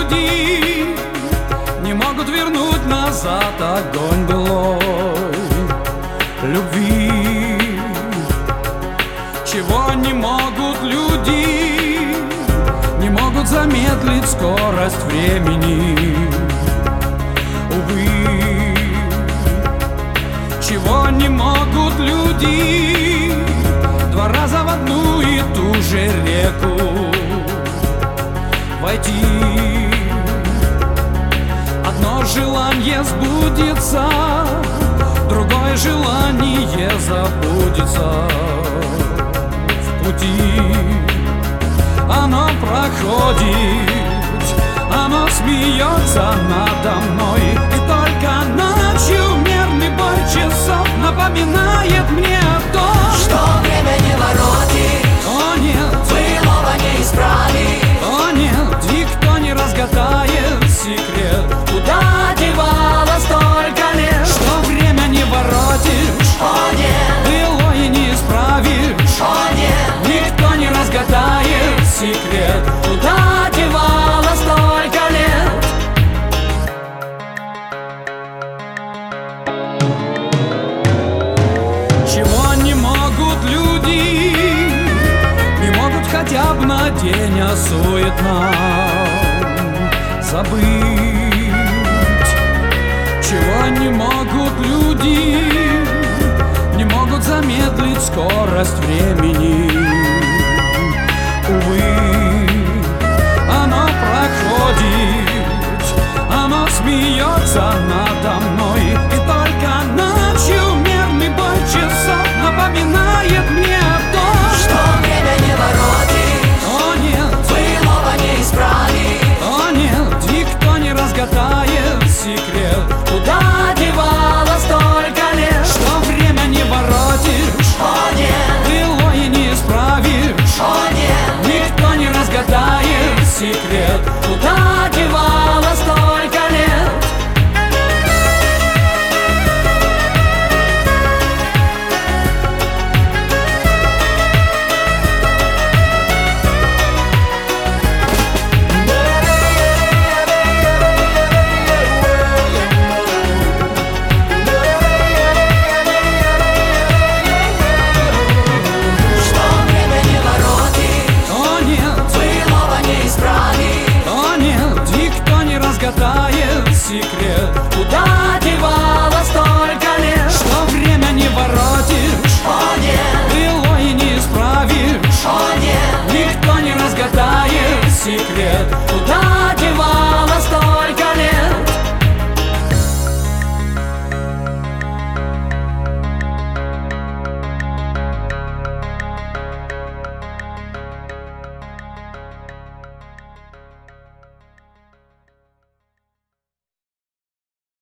люди не могут вернуть назад огонь былой любви. Чего не могут люди, не могут замедлить скорость времени. Увы, чего не могут люди, два раза в одну и ту же реку войти. Одно желание сбудется, другое желание забудется в пути. Оно проходит, оно смеется надо мной, и только ночью мерный бой часов напоминает мне о том, что время не воротит, о нет, былого не исправить, о нет, никто не разгадает секрет, куда девалось столько лет, что время не воротишь, о нет, былое не исправишь, о нет, никто не разгадает секрет, куда девалось столько лет. чего не могут люди, не могут хотя бы на день суетно забыть. Чего не могут люди, не могут замедлить скорость времени. Увы, оно проходит, оно смеется надо мной, и только ночью мерный бой часов напоминает мне о том, Что время не воротит, о нет, былого не исправить, о нет, никто не разгадает секрет, куда девалось столько лет, что время не воротишь, о нет, былое не исправишь, о нет, никто не разгадает секрет.